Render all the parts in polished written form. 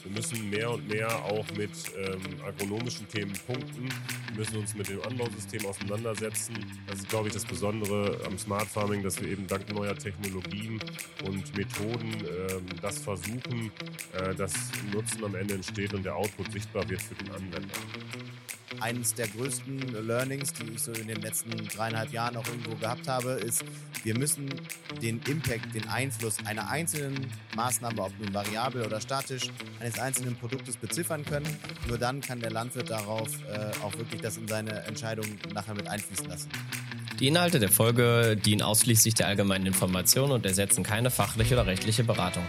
Wir müssen mehr und mehr auch mit agronomischen Themen punkten. Wir müssen uns mit dem Anbausystem auseinandersetzen. Das ist, glaube ich, das Besondere am Smart Farming, dass wir eben dank neuer Technologien und Methoden das versuchen, dass Nutzen am Ende entsteht und der Output sichtbar wird für den Anwender. Eines der größten Learnings, die ich so in den letzten 3,5 Jahren auch irgendwo gehabt habe, ist, wir müssen den Impact, den Einfluss einer einzelnen Maßnahme, ob nun variabel oder statisch, eines einzelnen Produktes beziffern können. Nur dann kann der Landwirt darauf auch wirklich das in seine Entscheidung nachher mit einfließen lassen. Die Inhalte der Folge dienen ausschließlich der allgemeinen Information und ersetzen keine fachliche oder rechtliche Beratung.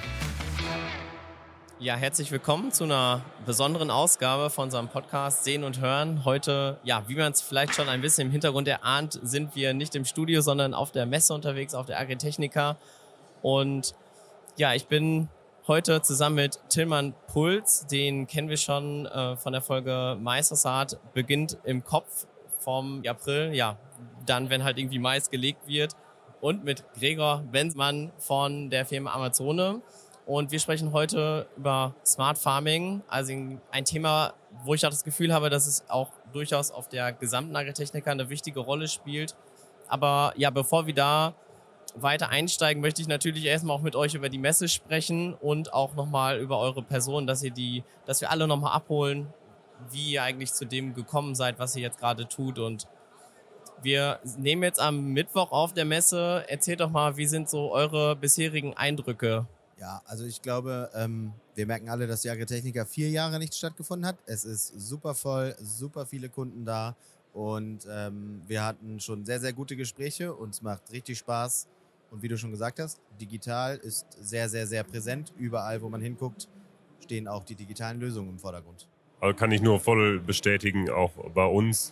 Ja, herzlich willkommen zu einer besonderen Ausgabe von unserem Podcast Sehen und Hören. Heute, ja, wie man es vielleicht schon ein bisschen im Hintergrund erahnt, sind wir nicht im Studio, sondern auf der Messe unterwegs, auf der Agritechnica. Und ja, ich bin heute zusammen mit Tilman Puls, den kennen wir schon von der Folge Maisersaat, beginnt im Kopf vom April, ja, dann, wenn halt irgendwie Mais gelegt wird. Und mit Gregor Benzmann von der Firma Amazone. Und wir sprechen heute über Smart Farming, also ein Thema, wo ich auch das Gefühl habe, dass es auch durchaus auf der gesamten Agritechnica eine wichtige Rolle spielt. Aber ja, bevor wir da weiter einsteigen, möchte ich natürlich erstmal auch mit euch über die Messe sprechen und auch nochmal über eure Person, dass wir alle nochmal abholen, wie ihr eigentlich zu dem gekommen seid, was ihr jetzt gerade tut. Und wir nehmen jetzt am Mittwoch auf der Messe. Erzählt doch mal, wie sind so eure bisherigen Eindrücke? Ja, also ich glaube, wir merken alle, dass die Agritechnica 4 Jahre nicht stattgefunden hat. Es ist super voll, super viele Kunden da und wir hatten schon sehr, sehr gute Gespräche und es macht richtig Spaß. Und wie du schon gesagt hast, digital ist sehr, sehr, sehr präsent. Überall, wo man hinguckt, stehen auch die digitalen Lösungen im Vordergrund. Also kann ich nur voll bestätigen, auch bei uns.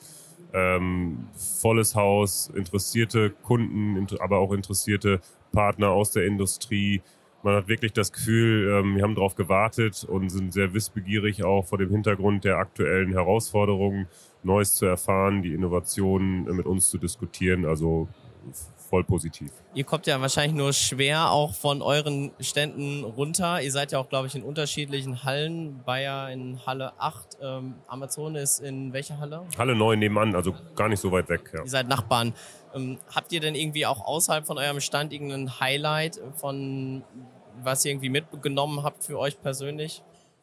Volles Haus, interessierte Kunden, aber auch interessierte Partner aus der Industrie. Man hat wirklich das Gefühl, wir haben darauf gewartet und sind sehr wissbegierig auch vor dem Hintergrund der aktuellen Herausforderungen, Neues zu erfahren, die Innovationen mit uns zu diskutieren, also voll positiv. Ihr kommt ja wahrscheinlich nur schwer auch von euren Ständen runter. Ihr seid ja auch, glaube ich, in unterschiedlichen Hallen. Bayer in Halle 8, Amazone ist in welcher Halle? Halle 9 nebenan, also gar nicht so weit weg. Ja. Ihr seid Nachbarn. Habt ihr denn irgendwie auch außerhalb von eurem Stand irgendein Highlight, von was ihr irgendwie mitgenommen habt für euch persönlich?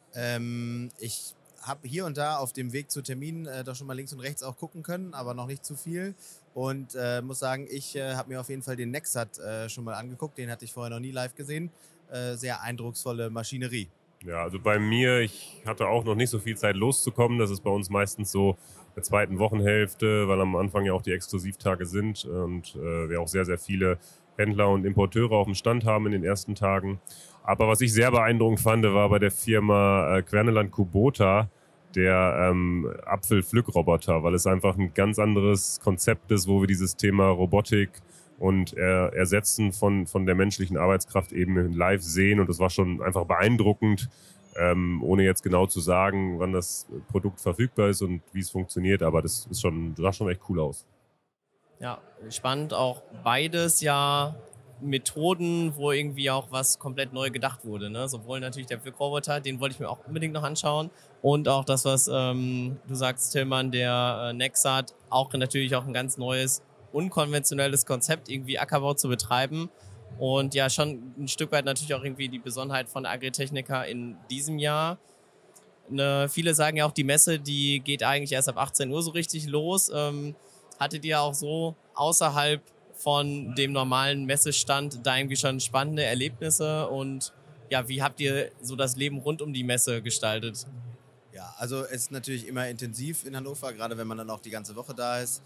Ich habe hier und da auf dem Weg zu Terminen doch schon mal links und rechts auch gucken können, aber noch nicht zu viel. Und muss sagen, ich habe mir auf jeden Fall den Nexat schon mal angeguckt. Den hatte ich vorher noch nie live gesehen. Sehr eindrucksvolle Maschinerie. Ja, also bei mir, ich hatte auch noch nicht so viel Zeit loszukommen. Das ist bei uns meistens so in der zweiten Wochenhälfte, weil am Anfang ja auch die Exklusivtage sind und wir auch sehr, sehr viele Händler und Importeure auf dem Stand haben in den ersten Tagen. Aber was ich sehr beeindruckend fand, war bei der Firma Querneland Kubota der Apfelpflückroboter, weil es einfach ein ganz anderes Konzept ist, wo wir dieses Thema Robotik und Ersetzen von der menschlichen Arbeitskraft eben live sehen. Und das war schon einfach beeindruckend, ohne jetzt genau zu sagen, wann das Produkt verfügbar ist und wie es funktioniert. Aber das sah schon echt cool aus. Ja, spannend auch beides ja Methoden, wo irgendwie auch was komplett neu gedacht wurde. Ne? Sowohl natürlich der Pflückroboter, den wollte ich mir auch unbedingt noch anschauen. Und auch das, was du sagst, Tilman, der Nexat, auch natürlich auch ein ganz neues, unkonventionelles Konzept, irgendwie Ackerbau zu betreiben. Und ja, schon ein Stück weit natürlich auch irgendwie die Besonderheit von der Agritechnica in diesem Jahr. Viele sagen ja auch, die Messe, die geht eigentlich erst ab 18 Uhr so richtig los. Hattet ihr auch so außerhalb von dem normalen Messestand da irgendwie schon spannende Erlebnisse? Und ja, wie habt ihr so das Leben rund um die Messe gestaltet? Ja, also es ist natürlich immer intensiv in Hannover, gerade wenn man dann auch die ganze Woche da ist.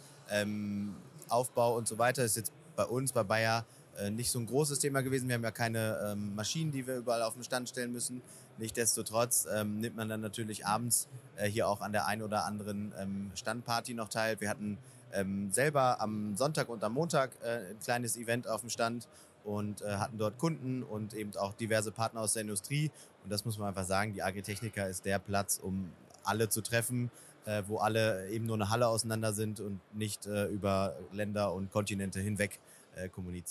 Aufbau und so weiter ist jetzt bei uns, bei Bayer, nicht so ein großes Thema gewesen. Wir haben ja keine Maschinen, die wir überall auf den Stand stellen müssen. Nichtsdestotrotz nimmt man dann natürlich abends hier auch an der einen oder anderen Standparty noch teil. Wir hatten selber am Sonntag und am Montag ein kleines Event auf dem Stand und hatten dort Kunden und eben auch diverse Partner aus der Industrie. Und das muss man einfach sagen, die Agritechnica ist der Platz, um alle zu treffen, wo alle eben nur eine Halle auseinander sind und nicht über Länder und Kontinente hinweg kommunizieren.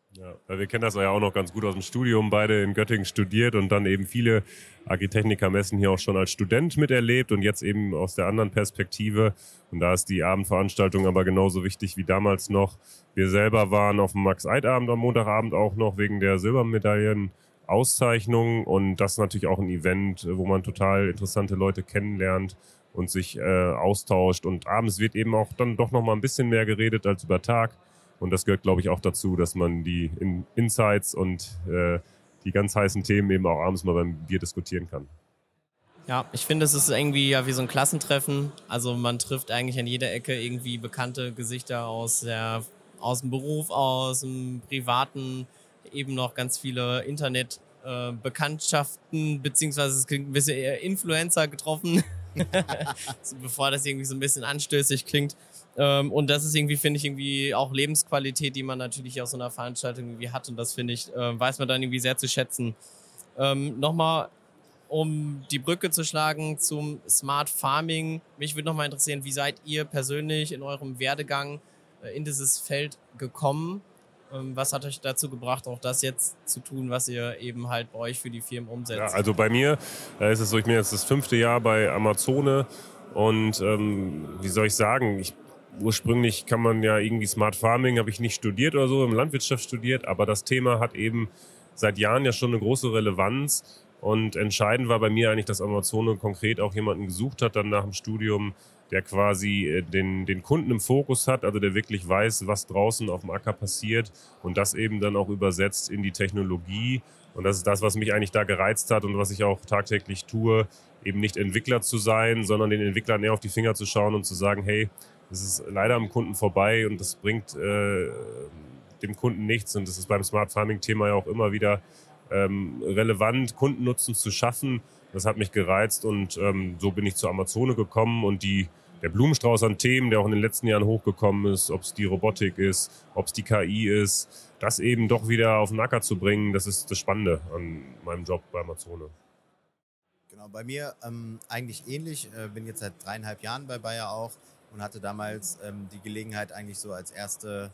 Ja, weil wir kennen das ja auch noch ganz gut aus dem Studium, beide in Göttingen studiert und dann eben viele Agritechnica-Messen hier auch schon als Student miterlebt und jetzt eben aus der anderen Perspektive. Und da ist die Abendveranstaltung aber genauso wichtig wie damals noch. Wir selber waren auf dem Max-Eid-Abend am Montagabend auch noch wegen der Silbermedaillenauszeichnung und das ist natürlich auch ein Event, wo man total interessante Leute kennenlernt und sich austauscht. Und abends wird eben auch dann doch noch mal ein bisschen mehr geredet als über Tag. Und das gehört, glaube ich, auch dazu, dass man die Insights und die ganz heißen Themen eben auch abends mal beim Bier diskutieren kann. Ja, ich finde, es ist irgendwie ja wie so ein Klassentreffen. Also man trifft eigentlich an jeder Ecke irgendwie bekannte Gesichter aus dem Beruf, aus dem Privaten, eben noch ganz viele Internetbekanntschaften, beziehungsweise es klingt ein bisschen eher Influencer getroffen, bevor das irgendwie so ein bisschen anstößig klingt. Und das ist irgendwie, finde ich, irgendwie auch Lebensqualität, die man natürlich aus so einer Veranstaltung irgendwie hat. Und das, finde ich, weiß man dann irgendwie sehr zu schätzen. Nochmal, um die Brücke zu schlagen zum Smart Farming. Mich würde nochmal interessieren, wie seid ihr persönlich in eurem Werdegang in dieses Feld gekommen? Was hat euch dazu gebracht, auch das jetzt zu tun, was ihr eben halt bei euch für die Firmen umsetzt? Ja, also bei mir ist es so, ich bin jetzt das 5. Jahr bei Amazone und wie soll ich sagen, ursprünglich kann man ja irgendwie Smart Farming, habe ich nicht studiert oder so, im Landwirtschaft studiert, aber das Thema hat eben seit Jahren ja schon eine große Relevanz und entscheidend war bei mir eigentlich, dass Amazone konkret auch jemanden gesucht hat, dann nach dem Studium, der quasi den Kunden im Fokus hat, also der wirklich weiß, was draußen auf dem Acker passiert und das eben dann auch übersetzt in die Technologie. Und das ist das, was mich eigentlich da gereizt hat und was ich auch tagtäglich tue, eben nicht Entwickler zu sein, sondern den Entwicklern eher auf die Finger zu schauen und zu sagen, hey, das ist leider am Kunden vorbei und das bringt dem Kunden nichts. Und das ist beim Smart Farming-Thema ja auch immer wieder relevant, Kundennutzen zu schaffen. Das hat mich gereizt und so bin ich zu Amazone gekommen und der Blumenstrauß an Themen, der auch in den letzten Jahren hochgekommen ist, ob es die Robotik ist, ob es die KI ist, das eben doch wieder auf den Acker zu bringen, das ist das Spannende an meinem Job bei Amazone. Genau, bei mir eigentlich ähnlich. Bin jetzt seit 3,5 Jahren bei Bayer auch und hatte damals die Gelegenheit eigentlich so als erster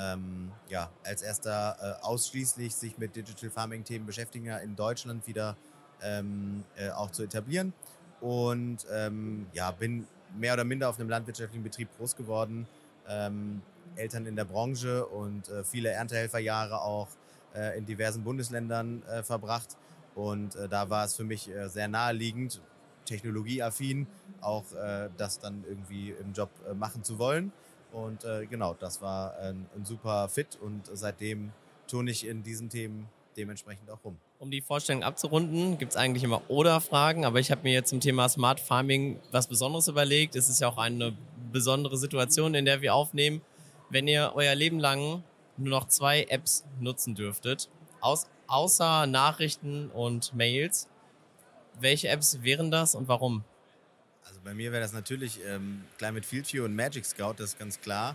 ausschließlich sich mit Digital Farming Themen beschäftigen, in Deutschland wieder auch zu etablieren und bin mehr oder minder auf einem landwirtschaftlichen Betrieb groß geworden, Eltern in der Branche und viele Erntehelferjahre auch in diversen Bundesländern verbracht und da war es für mich sehr naheliegend, technologieaffin, auch das dann irgendwie im Job machen zu wollen. Und das war ein super Fit und seitdem turne ich in diesen Themen dementsprechend auch rum. Um die Vorstellung abzurunden, gibt es eigentlich immer Oder-Fragen, aber ich habe mir jetzt zum Thema Smart Farming was Besonderes überlegt. Es ist ja auch eine besondere Situation, in der wir aufnehmen. Wenn ihr euer Leben lang nur noch 2 Apps nutzen dürftet, außer Nachrichten und Mails, welche Apps wären das und warum? Also bei mir wäre das natürlich Climate Field View und Magic Scout, das ist ganz klar.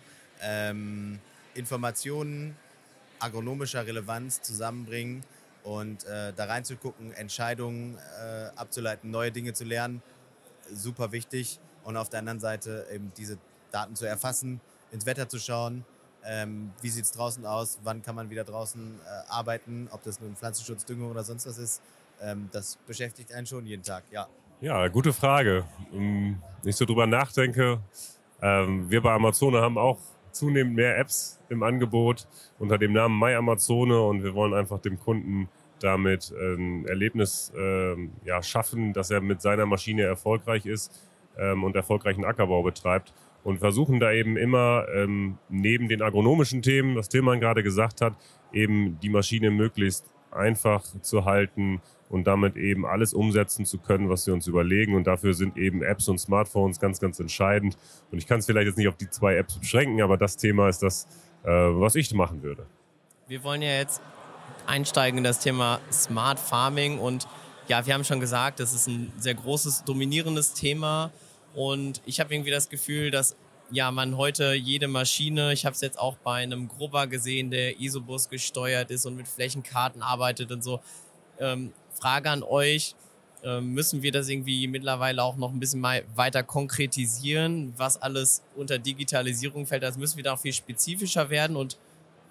Informationen agronomischer Relevanz zusammenbringen und da reinzugucken, Entscheidungen abzuleiten, neue Dinge zu lernen, super wichtig. Und auf der anderen Seite eben diese Daten zu erfassen, ins Wetter zu schauen, wie sieht es draußen aus, wann kann man wieder draußen arbeiten, ob das nun Pflanzenschutz, Düngung oder sonst was ist, das beschäftigt einen schon jeden Tag, ja. Ja, gute Frage. Wenn ich so drüber nachdenke, wir bei Amazone haben auch zunehmend mehr Apps im Angebot unter dem Namen MyAmazone und wir wollen einfach dem Kunden damit ein Erlebnis schaffen, dass er mit seiner Maschine erfolgreich ist und erfolgreichen Ackerbau betreibt und versuchen da eben immer neben den agronomischen Themen, das Tillmann gerade gesagt hat, eben die Maschine möglichst einfach zu halten und damit eben alles umsetzen zu können, was wir uns überlegen. Und dafür sind eben Apps und Smartphones ganz, ganz entscheidend. Und ich kann es vielleicht jetzt nicht auf die 2 Apps beschränken, aber das Thema ist das, was ich machen würde. Wir wollen ja jetzt einsteigen in das Thema Smart Farming. Und ja, wir haben schon gesagt, das ist ein sehr großes, dominierendes Thema. Und ich habe irgendwie das Gefühl, dass man heute jede Maschine, ich habe es jetzt auch bei einem Grubber gesehen, der Isobus gesteuert ist und mit Flächenkarten arbeitet und so. Frage an euch, müssen wir das irgendwie mittlerweile auch noch ein bisschen mal weiter konkretisieren, was alles unter Digitalisierung fällt? Also müssen wir da auch viel spezifischer werden und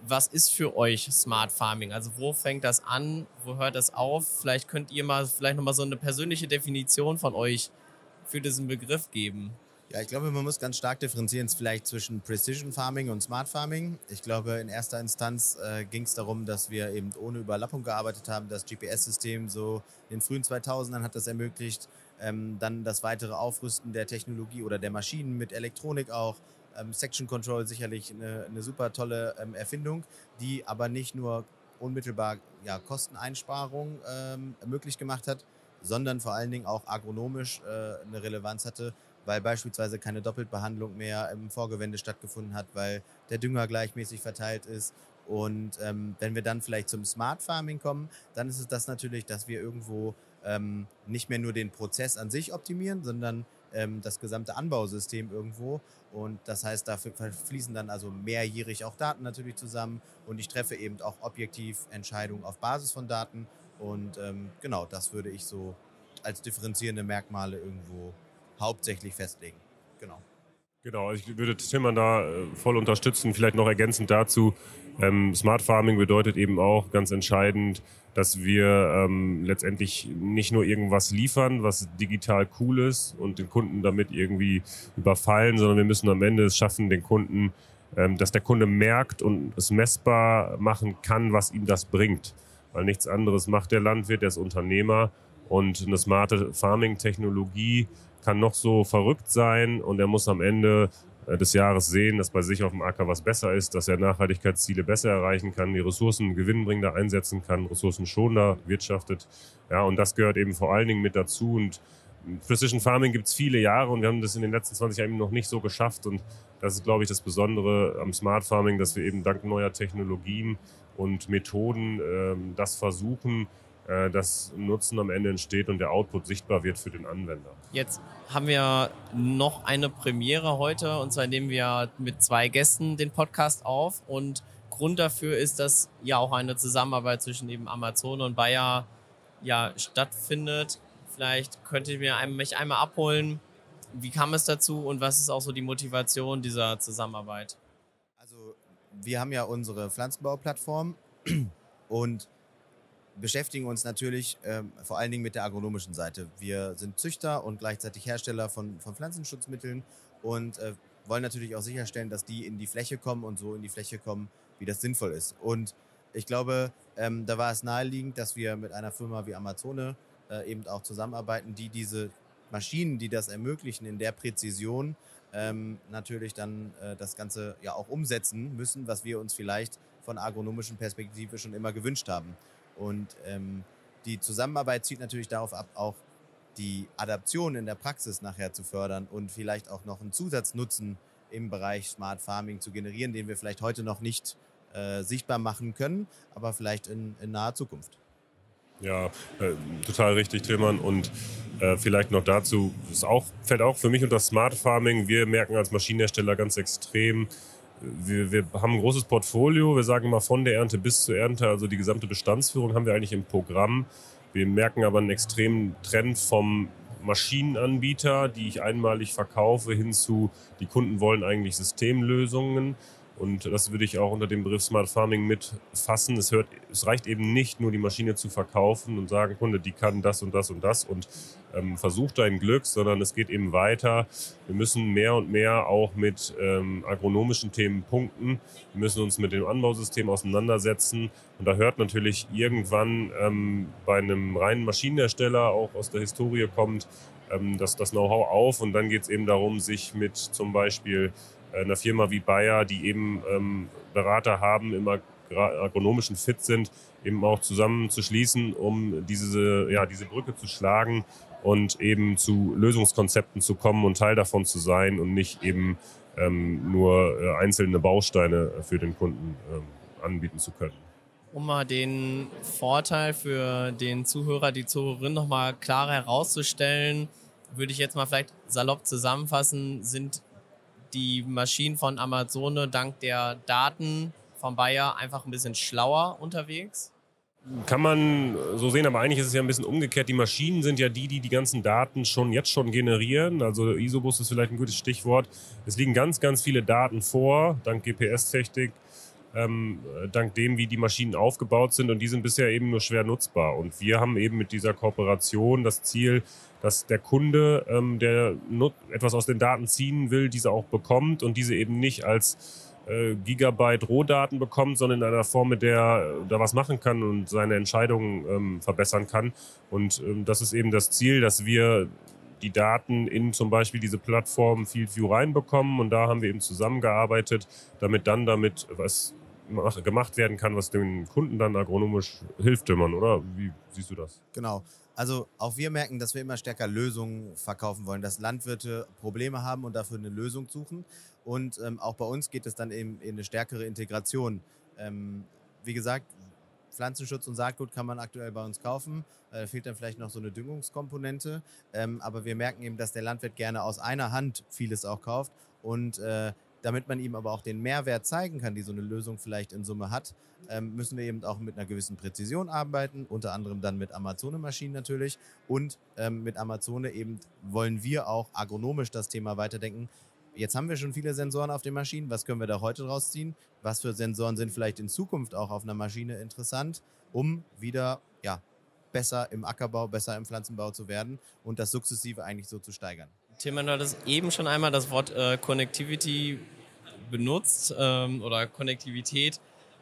was ist für euch Smart Farming? Also wo fängt das an, wo hört das auf? Vielleicht könnt ihr vielleicht nochmal so eine persönliche Definition von euch für diesen Begriff geben. Ja, ich glaube, man muss ganz stark differenzieren vielleicht zwischen Precision Farming und Smart Farming. Ich glaube, in erster Instanz ging es darum, dass wir eben ohne Überlappung gearbeitet haben. Das GPS-System so in den frühen 2000ern hat das ermöglicht. Dann das weitere Aufrüsten der Technologie oder der Maschinen mit Elektronik auch. Section Control sicherlich eine super tolle Erfindung, die aber nicht nur unmittelbar Kosteneinsparung möglich gemacht hat, sondern vor allen Dingen auch agronomisch eine Relevanz hatte, weil beispielsweise keine Doppelbehandlung mehr im Vorgewende stattgefunden hat, weil der Dünger gleichmäßig verteilt ist. Und wenn wir dann vielleicht zum Smart Farming kommen, dann ist es das natürlich, dass wir irgendwo nicht mehr nur den Prozess an sich optimieren, sondern das gesamte Anbausystem irgendwo. Und das heißt, dafür fließen dann also mehrjährig auch Daten natürlich zusammen. Und ich treffe eben auch objektiv Entscheidungen auf Basis von Daten. Und genau, das würde ich so als differenzierende Merkmale irgendwo hauptsächlich festlegen. Genau, ich würde Tillmann da voll unterstützen. Vielleicht noch ergänzend dazu, Smart Farming bedeutet eben auch ganz entscheidend, dass wir letztendlich nicht nur irgendwas liefern, was digital cool ist und den Kunden damit irgendwie überfallen, sondern wir müssen am Ende es schaffen, den Kunden, dass der Kunde merkt und es messbar machen kann, was ihm das bringt. Weil nichts anderes macht der Landwirt, der ist Unternehmer, und eine smarte Farming-Technologie kann noch so verrückt sein und er muss am Ende des Jahres sehen, dass bei sich auf dem Acker was besser ist, dass er Nachhaltigkeitsziele besser erreichen kann, die Ressourcen gewinnbringender einsetzen kann, ressourcenschonender wirtschaftet. Ja, und das gehört eben vor allen Dingen mit dazu. Und Precision Farming gibt es viele Jahre und wir haben das in den letzten 20 Jahren noch nicht so geschafft. Und das ist, glaube ich, das Besondere am Smart Farming, dass wir eben dank neuer Technologien und Methoden das versuchen, dass Nutzen am Ende entsteht und der Output sichtbar wird für den Anwender. Jetzt haben wir noch eine Premiere heute, und zwar nehmen wir mit 2 Gästen den Podcast auf, und Grund dafür ist, dass ja auch eine Zusammenarbeit zwischen eben Amazon und Bayer stattfindet. Vielleicht könnt ihr mich einmal abholen, wie kam es dazu und was ist auch so die Motivation dieser Zusammenarbeit? Also wir haben ja unsere Pflanzenbauplattform und beschäftigen uns natürlich vor allen Dingen mit der agronomischen Seite. Wir sind Züchter und gleichzeitig Hersteller von Pflanzenschutzmitteln und wollen natürlich auch sicherstellen, dass die in die Fläche kommen und so in die Fläche kommen, wie das sinnvoll ist. Und ich glaube, da war es naheliegend, dass wir mit einer Firma wie Amazone eben auch zusammenarbeiten, die diese Maschinen, die das ermöglichen, in der Präzision natürlich dann das Ganze ja auch umsetzen müssen, was wir uns vielleicht von agronomischen Perspektive schon immer gewünscht haben. Und die Zusammenarbeit zielt natürlich darauf ab, auch die Adaption in der Praxis nachher zu fördern und vielleicht auch noch einen Zusatznutzen im Bereich Smart Farming zu generieren, den wir vielleicht heute noch nicht sichtbar machen können, aber vielleicht in naher Zukunft. Ja, total richtig, Tillmann. Und vielleicht noch dazu, fällt auch für mich unter Smart Farming. Wir merken als Maschinenhersteller ganz extrem, wir haben ein großes Portfolio, wir sagen mal von der Ernte bis zur Ernte, also die gesamte Bestandsführung haben wir eigentlich im Programm. Wir merken aber einen extremen Trend vom Maschinenanbieter, die ich einmalig verkaufe, hin zu, die Kunden wollen eigentlich Systemlösungen. Und das würde ich auch unter dem Begriff Smart Farming mitfassen. Es reicht eben nicht, nur die Maschine zu verkaufen und sagen, Kunde, die kann das und das und das und versuch dein Glück, sondern es geht eben weiter. Wir müssen mehr und mehr auch mit agronomischen Themen punkten. Wir müssen uns mit dem Anbausystem auseinandersetzen. Und da hört natürlich irgendwann bei einem reinen Maschinenhersteller, auch aus der Historie kommt, das Know-how auf. Und dann geht es eben darum, sich mit zum Beispiel einer Firma wie Bayer, die eben Berater haben, im agronomischen Fit sind, eben auch zusammenzuschließen, um diese Brücke zu schlagen und eben zu Lösungskonzepten zu kommen und Teil davon zu sein und nicht eben nur einzelne Bausteine für den Kunden anbieten zu können. Um mal den Vorteil für den Zuhörer, die Zuhörerin nochmal klarer herauszustellen, würde ich jetzt mal vielleicht salopp zusammenfassen, sind die Maschinen von Amazone dank der Daten von Bayer einfach ein bisschen schlauer unterwegs? Kann man so sehen, aber eigentlich ist es ja ein bisschen umgekehrt. Die Maschinen sind ja die ganzen Daten jetzt schon generieren. Also Isobus ist vielleicht ein gutes Stichwort. Es liegen ganz, ganz viele Daten vor, dank GPS-Technik. dank dem, wie die Maschinen aufgebaut sind, und die sind bisher eben nur schwer nutzbar. Und wir haben eben mit dieser Kooperation das Ziel, dass der Kunde, der etwas aus den Daten ziehen will, diese auch bekommt und diese eben nicht als Gigabyte Rohdaten bekommt, sondern in einer Form, mit der er da was machen kann und seine Entscheidungen verbessern kann. Und das ist eben das Ziel, dass wir die Daten in zum Beispiel diese Plattform FieldView reinbekommen, und da haben wir eben zusammengearbeitet, damit was gemacht werden kann, was den Kunden dann agronomisch hilft, oder? Wie siehst du das? Genau. Also auch wir merken, dass wir immer stärker Lösungen verkaufen wollen, dass Landwirte Probleme haben und dafür eine Lösung suchen. Und auch bei uns geht es dann eben in eine stärkere Integration. Wie gesagt, Pflanzenschutz und Saatgut kann man aktuell bei uns kaufen. Fehlt dann vielleicht noch so eine Düngungskomponente. Aber wir merken eben, dass der Landwirt gerne aus einer Hand vieles auch kauft. Und damit man ihm aber auch den Mehrwert zeigen kann, die so eine Lösung vielleicht in Summe hat, müssen wir eben auch mit einer gewissen Präzision arbeiten, unter anderem dann mit Amazone-Maschinen natürlich. Und mit Amazone eben wollen wir auch agronomisch das Thema weiterdenken. Jetzt haben wir schon viele Sensoren auf den Maschinen. Was können wir da heute draus ziehen? Was für Sensoren sind vielleicht in Zukunft auch auf einer Maschine interessant, um wieder besser im Ackerbau, besser im Pflanzenbau zu werden und das sukzessive eigentlich so zu steigern? Tilman hat es eben schon einmal das Wort Connectivity benutzt oder Konnektivität.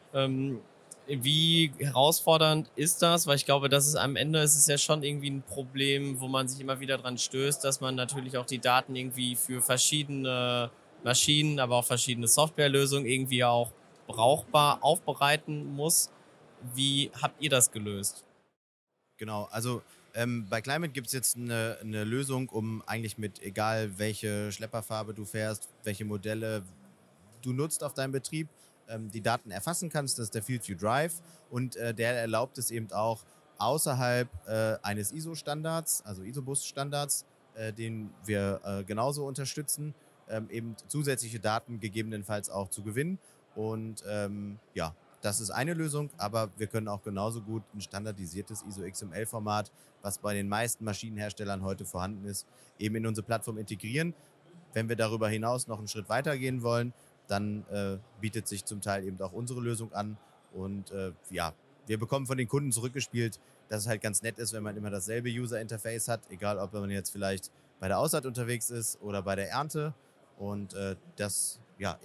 Wie herausfordernd ist das? Weil ich glaube, dass es am Ende ist es ja schon irgendwie ein Problem, wo man sich immer wieder dran stößt, dass man natürlich auch die Daten irgendwie für verschiedene Maschinen, aber auch verschiedene Softwarelösungen irgendwie auch brauchbar aufbereiten muss. Wie habt ihr das gelöst? Genau, also bei Climate gibt es jetzt eine Lösung, um eigentlich mit egal welche Schlepperfarbe du fährst, welche Modelle du nutzt auf deinem Betrieb, die Daten erfassen kannst. Das ist der FieldView Drive, und der erlaubt es eben auch außerhalb eines ISO-Standards, also ISO-Bus-Standards, den wir genauso unterstützen, eben zusätzliche Daten gegebenenfalls auch zu gewinnen. Und das ist eine Lösung, aber wir können auch genauso gut ein standardisiertes ISO-XML-Format, was bei den meisten Maschinenherstellern heute vorhanden ist, eben in unsere Plattform integrieren. Wenn wir darüber hinaus noch einen Schritt weiter gehen wollen, dann bietet sich zum Teil eben auch unsere Lösung an. Und wir bekommen von den Kunden zurückgespielt, dass es halt ganz nett ist, wenn man immer dasselbe User-Interface hat, egal ob man jetzt vielleicht bei der Aussaat unterwegs ist oder bei der Ernte. Und das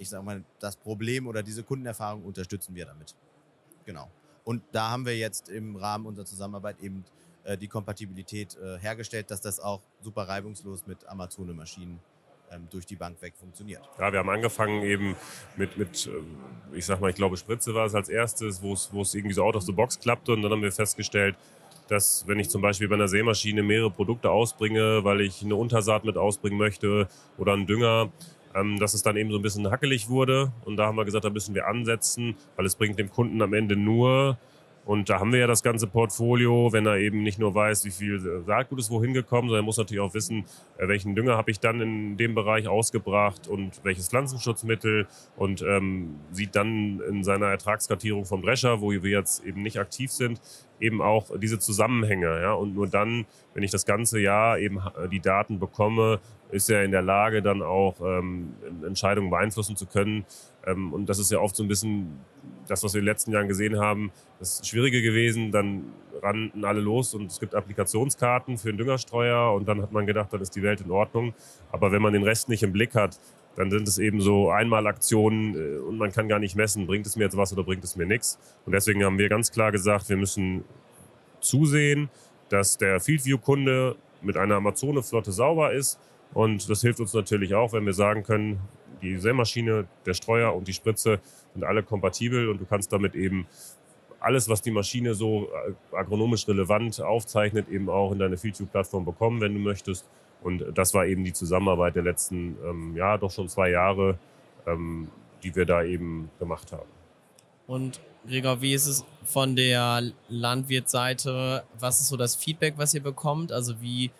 Problem oder diese Kundenerfahrung unterstützen wir damit. Genau. Und da haben wir jetzt im Rahmen unserer Zusammenarbeit eben die Kompatibilität hergestellt, dass das auch super reibungslos mit Amazone-Maschinen durch die Bank weg funktioniert. Ja, wir haben angefangen eben mit ich glaube Spritze war es als erstes, wo es irgendwie so out of the box klappte, und dann haben wir festgestellt, dass wenn ich zum Beispiel bei einer Sämaschine mehrere Produkte ausbringe, weil ich eine Untersaat mit ausbringen möchte oder einen Dünger, dass es dann eben so ein bisschen hackelig wurde, und da haben wir gesagt, da müssen wir ansetzen, weil es bringt dem Kunden am Ende nur, und da haben wir ja das ganze Portfolio, wenn er eben nicht nur weiß, wie viel Saatgut ist wohin gekommen, sondern er muss natürlich auch wissen, welchen Dünger habe ich dann in dem Bereich ausgebracht und welches Pflanzenschutzmittel, und sieht dann in seiner Ertragskartierung vom Drescher, wo wir jetzt eben nicht aktiv sind, eben auch diese Zusammenhänge. Ja? Und nur dann, wenn ich das ganze Jahr eben die Daten bekomme, ist er in der Lage, dann auch Entscheidungen beeinflussen zu können. Und das ist ja oft so ein bisschen das, was wir in den letzten Jahren gesehen haben. Das ist Schwierige gewesen. Dann rannten alle los und es gibt Applikationskarten für den Düngerstreuer, und dann hat man gedacht, dann ist die Welt in Ordnung. Aber wenn man den Rest nicht im Blick hat, dann sind es eben so Einmalaktionen und man kann gar nicht messen, bringt es mir jetzt was oder bringt es mir nichts. Und deswegen haben wir ganz klar gesagt, wir müssen zusehen, dass der FieldView-Kunde mit einer Amazone-Flotte sauber ist. Und das hilft uns natürlich auch, wenn wir sagen können, die Sämaschine, der Streuer und die Spritze sind alle kompatibel, und du kannst damit eben alles, was die Maschine so agronomisch relevant aufzeichnet, eben auch in deine FieldView-Plattform bekommen, wenn du möchtest. Und das war eben die Zusammenarbeit der letzten, doch schon 2 Jahre, die wir da eben gemacht haben. Und Gregor, wie ist es von der Landwirtsseite? Was ist so das Feedback, was ihr bekommt? Also wie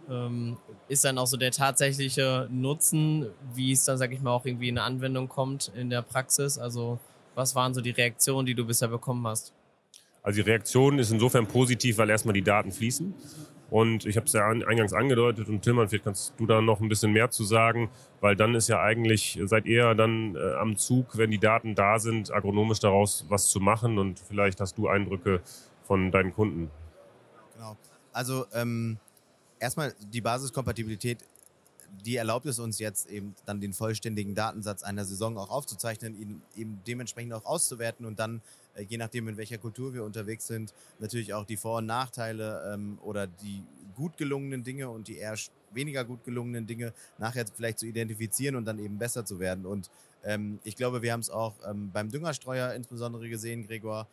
ist dann auch so der tatsächliche Nutzen, wie es dann, sag ich mal, auch irgendwie in eine Anwendung kommt in der Praxis? Also was waren so die Reaktionen, die du bisher bekommen hast? Also die Reaktion ist insofern positiv, weil erstmal die Daten fließen. Und ich habe es ja eingangs angedeutet und Tillmann, vielleicht kannst du da noch ein bisschen mehr zu sagen, weil dann ist ja eigentlich, seid ihr dann am Zug, wenn die Daten da sind, agronomisch daraus was zu machen und vielleicht hast du Eindrücke von deinen Kunden. Genau. Also erstmal die Basiskompatibilität, die erlaubt es uns jetzt eben dann den vollständigen Datensatz einer Saison auch aufzuzeichnen, ihn eben dementsprechend auch auszuwerten und dann, je nachdem in welcher Kultur wir unterwegs sind, natürlich auch die Vor- und Nachteile oder die gut gelungenen Dinge und die eher weniger gut gelungenen Dinge nachher vielleicht zu identifizieren und dann eben besser zu werden. Und ich glaube, wir haben es auch beim Düngerstreuer insbesondere gesehen, Gregor.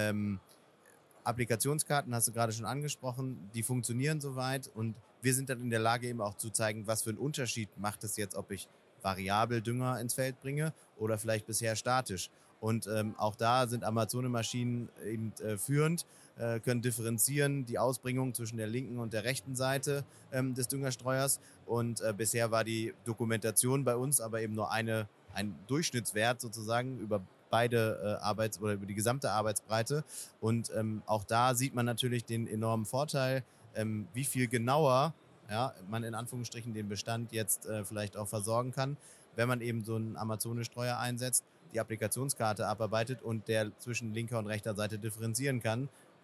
Applikationskarten hast du gerade schon angesprochen, die funktionieren soweit und wir sind dann in der Lage eben auch zu zeigen, was für einen Unterschied macht es jetzt, ob ich variabel Dünger ins Feld bringe oder vielleicht bisher statisch. Und auch da sind Amazone-Maschinen eben führend, können differenzieren die Ausbringung zwischen der linken und der rechten Seite des Düngerstreuers. Und bisher war die Dokumentation bei uns aber eben nur ein Durchschnittswert sozusagen über beide oder über die gesamte Arbeitsbreite. Und auch da sieht man natürlich den enormen Vorteil, wie viel genauer man in Anführungsstrichen den Bestand jetzt vielleicht auch versorgen kann, wenn man eben so einen Amazone-Streuer einsetzt, die Applikationskarte abarbeitet und der zwischen linker und rechter Seite differenzieren kann.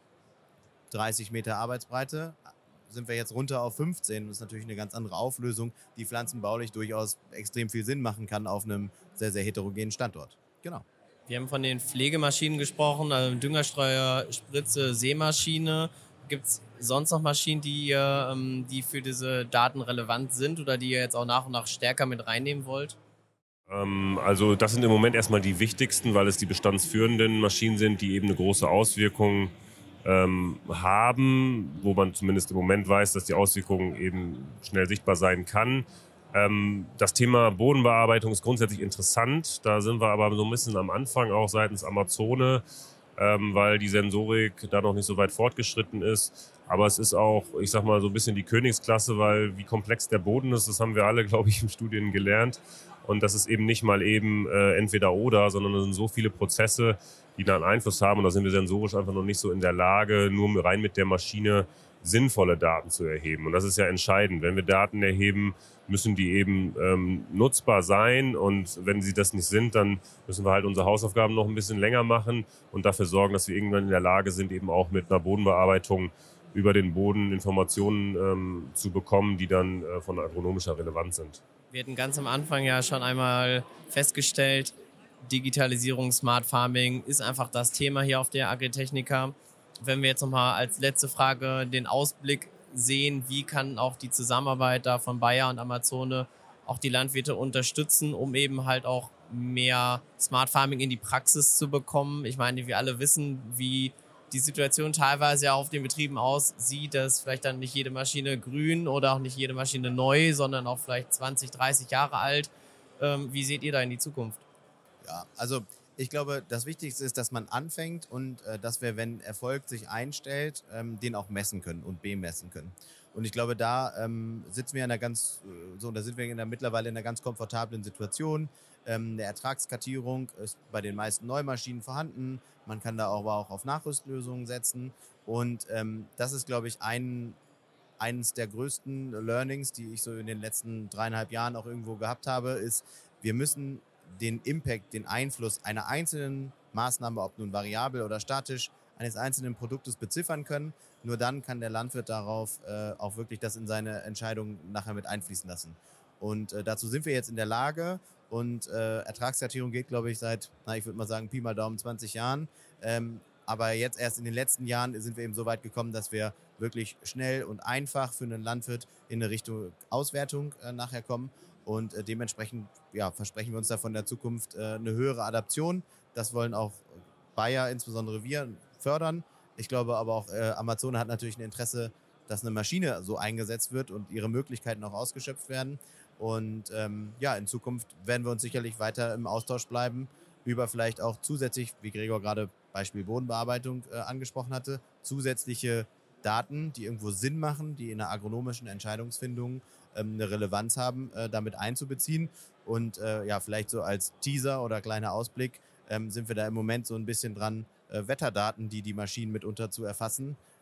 30 Meter Arbeitsbreite sind wir jetzt runter auf 15. Das ist natürlich eine ganz andere Auflösung, die pflanzenbaulich durchaus extrem viel Sinn machen kann auf einem sehr, sehr heterogenen Standort. Genau. Wir haben von den Pflegemaschinen gesprochen, also Düngerstreuer, Spritze, Sämaschine. Gibt es sonst noch Maschinen, die für diese Daten relevant sind oder die ihr jetzt auch nach und nach stärker mit reinnehmen wollt? Also das sind im Moment erstmal die wichtigsten, weil es die bestandsführenden Maschinen sind, die eben eine große Auswirkung haben, wo man zumindest im Moment weiß, dass die Auswirkung eben schnell sichtbar sein kann. Das Thema Bodenbearbeitung ist grundsätzlich interessant. Da sind wir aber so ein bisschen am Anfang auch seitens Amazone, weil die Sensorik da noch nicht so weit fortgeschritten ist. Aber es ist auch, ich sag mal, so ein bisschen die Königsklasse, weil wie komplex der Boden ist, das haben wir alle, glaube ich, im Studien gelernt. Und das ist eben nicht mal eben entweder oder, sondern es sind so viele Prozesse, die da einen Einfluss haben. Und da sind wir sensorisch einfach noch nicht so in der Lage, nur rein mit der Maschine sinnvolle Daten zu erheben. Und das ist ja entscheidend. Wenn wir Daten erheben, müssen die eben nutzbar sein. Und wenn sie das nicht sind, dann müssen wir halt unsere Hausaufgaben noch ein bisschen länger machen und dafür sorgen, dass wir irgendwann in der Lage sind, eben auch mit einer Bodenbearbeitung über den Boden Informationen zu bekommen, die dann von agronomischer Relevanz sind. Wir hatten ganz am Anfang ja schon einmal festgestellt, Digitalisierung, Smart Farming ist einfach das Thema hier auf der Agritechnica. Wenn wir jetzt nochmal als letzte Frage den Ausblick sehen, wie kann auch die Zusammenarbeit da von Bayer und Amazone auch die Landwirte unterstützen, um eben halt auch mehr Smart Farming in die Praxis zu bekommen. Ich meine, wir alle wissen, wie die Situation teilweise ja auf den Betrieben aussieht, dass vielleicht dann nicht jede Maschine grün oder auch nicht jede Maschine neu, sondern auch vielleicht 20, 30 Jahre alt. Wie seht ihr da in die Zukunft? Ja, also ich glaube, das Wichtigste ist, dass man anfängt und dass wir, wenn Erfolg sich einstellt, den auch messen können und bemessen können. Und ich glaube, da sitzen wir da sind wir mittlerweile in einer ganz komfortablen Situation. Eine Ertragskartierung ist bei den meisten Neumaschinen vorhanden. Man kann da aber auch auf Nachrüstlösungen setzen. Und das ist, glaube ich, eines der größten Learnings, die ich so in den letzten 3,5 Jahren auch irgendwo gehabt habe, ist, wir müssen den Impact, den Einfluss einer einzelnen Maßnahme, ob nun variabel oder statisch, eines einzelnen Produktes beziffern können. Nur dann kann der Landwirt darauf auch wirklich das in seine Entscheidung nachher mit einfließen lassen. Und dazu sind wir jetzt in der Lage. Und Ertragskartierung geht, glaube ich, seit, ich würde mal sagen, Pi mal Daumen 20 Jahren. Aber jetzt erst in den letzten Jahren sind wir eben so weit gekommen, dass wir wirklich schnell und einfach für einen Landwirt in eine Richtung Auswertung nachher kommen. Und dementsprechend versprechen wir uns da von der Zukunft eine höhere Adaption. Das wollen auch Bayer, insbesondere wir, fördern. Ich glaube aber auch Amazone hat natürlich ein Interesse, dass eine Maschine so eingesetzt wird und ihre Möglichkeiten auch ausgeschöpft werden. Und in Zukunft werden wir uns sicherlich weiter im Austausch bleiben über vielleicht auch zusätzlich, wie Gregor gerade Beispiel Bodenbearbeitung angesprochen hatte, zusätzliche Daten, die irgendwo Sinn machen, die in der agronomischen Entscheidungsfindung eine Relevanz haben, damit einzubeziehen. Und vielleicht so als Teaser oder kleiner Ausblick sind wir da im Moment so ein bisschen dran, Wetterdaten, die Maschinen mitunter zu erfassen,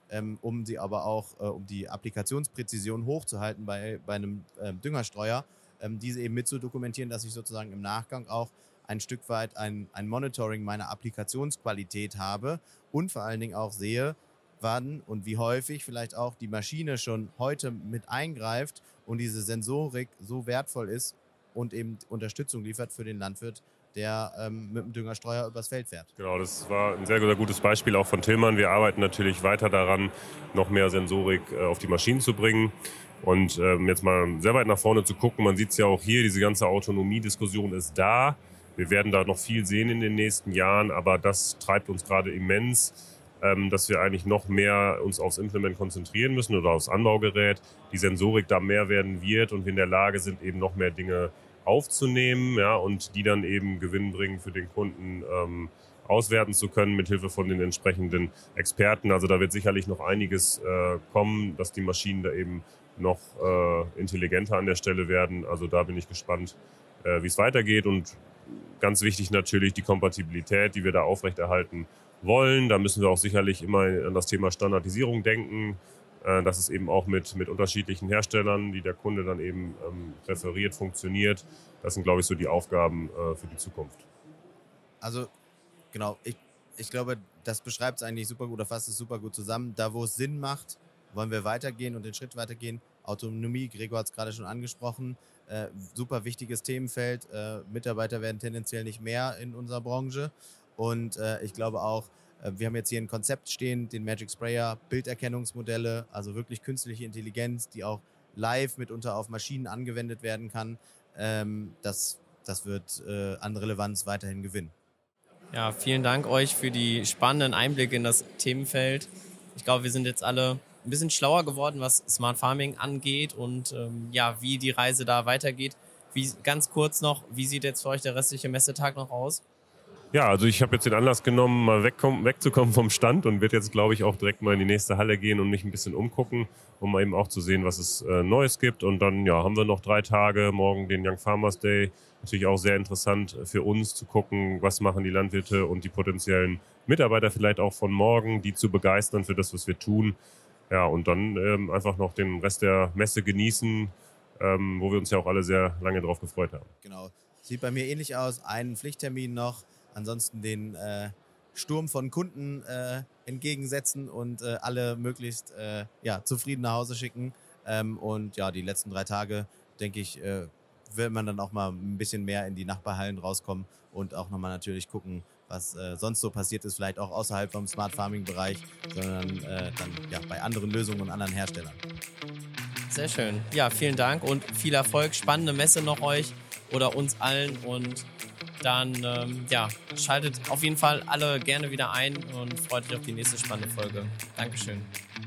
um sie aber auch, um die Applikationspräzision hochzuhalten bei einem Düngerstreuer, diese eben mit zu dokumentieren, dass ich sozusagen im Nachgang auch ein Stück weit ein Monitoring meiner Applikationsqualität habe und vor allen Dingen auch sehe, wann und wie häufig vielleicht auch die Maschine schon heute mit eingreift und diese Sensorik so wertvoll ist und eben Unterstützung liefert für den Landwirt, der mit dem Düngerstreuer übers Feld fährt. Genau, das war ein sehr gutes Beispiel auch von Tillmann. Wir arbeiten natürlich weiter daran, noch mehr Sensorik auf die Maschinen zu bringen. Und jetzt mal sehr weit nach vorne zu gucken, man sieht es ja auch hier, diese ganze Autonomiediskussion ist da. Wir werden da noch viel sehen in den nächsten Jahren, aber das treibt uns gerade immens, dass wir eigentlich noch mehr uns aufs Implement konzentrieren müssen oder aufs Anbaugerät, die Sensorik da mehr werden wird und wir in der Lage sind, eben noch mehr Dinge aufzunehmen, ja, und die dann eben gewinnbringend für den Kunden auswerten zu können mit Hilfe von den entsprechenden Experten. Also da wird sicherlich noch einiges kommen, dass die Maschinen da eben noch intelligenter an der Stelle werden. Also da bin ich gespannt, wie es weitergeht und ganz wichtig natürlich die Kompatibilität, die wir da aufrechterhalten wollen. Da müssen wir auch sicherlich immer an das Thema Standardisierung denken, dass es eben auch mit unterschiedlichen Herstellern, die der Kunde dann eben präferiert, funktioniert. Das sind, glaube ich, so die Aufgaben für die Zukunft. Also genau, ich glaube, das beschreibt es eigentlich super gut oder fasst es super gut zusammen. Da, wo es Sinn macht, wollen wir weitergehen und den Schritt weitergehen. Autonomie, Gregor hat es gerade schon angesprochen, super wichtiges Themenfeld. Mitarbeiter werden tendenziell nicht mehr in unserer Branche. Und ich glaube auch, wir haben jetzt hier ein Konzept stehen, den Magic Sprayer, Bilderkennungsmodelle, also wirklich künstliche Intelligenz, die auch live mitunter auf Maschinen angewendet werden kann. Das wird an Relevanz weiterhin gewinnen. Ja, vielen Dank euch für die spannenden Einblicke in das Themenfeld. Ich glaube, wir sind jetzt alle ein bisschen schlauer geworden, was Smart Farming angeht und wie die Reise da weitergeht. Ganz kurz noch, wie sieht jetzt für euch der restliche Messetag noch aus? Ja, also ich habe jetzt den Anlass genommen, mal wegzukommen vom Stand und werde jetzt, glaube ich, auch direkt mal in die nächste Halle gehen und mich ein bisschen umgucken, um mal eben auch zu sehen, was es Neues gibt. Und dann haben wir noch 3 Tage, morgen den Young Farmers Day. Natürlich auch sehr interessant für uns zu gucken, was machen die Landwirte und die potenziellen Mitarbeiter vielleicht auch von morgen, die zu begeistern für das, was wir tun. Ja, und dann einfach noch den Rest der Messe genießen, wo wir uns ja auch alle sehr lange drauf gefreut haben. Genau, sieht bei mir ähnlich aus. Einen Pflichttermin noch. Ansonsten den Sturm von Kunden entgegensetzen und alle möglichst zufrieden nach Hause schicken. Und ja, die letzten 3 Tage, denke ich, wird man dann auch mal ein bisschen mehr in die Nachbarhallen rauskommen und auch nochmal natürlich gucken, was sonst so passiert ist, vielleicht auch außerhalb vom Smart Farming Bereich, sondern dann bei anderen Lösungen und anderen Herstellern. Sehr schön. Ja, vielen Dank und viel Erfolg. Spannende Messe noch euch oder uns allen und dann schaltet auf jeden Fall alle gerne wieder ein und freut euch auf die nächste spannende Folge. Dankeschön.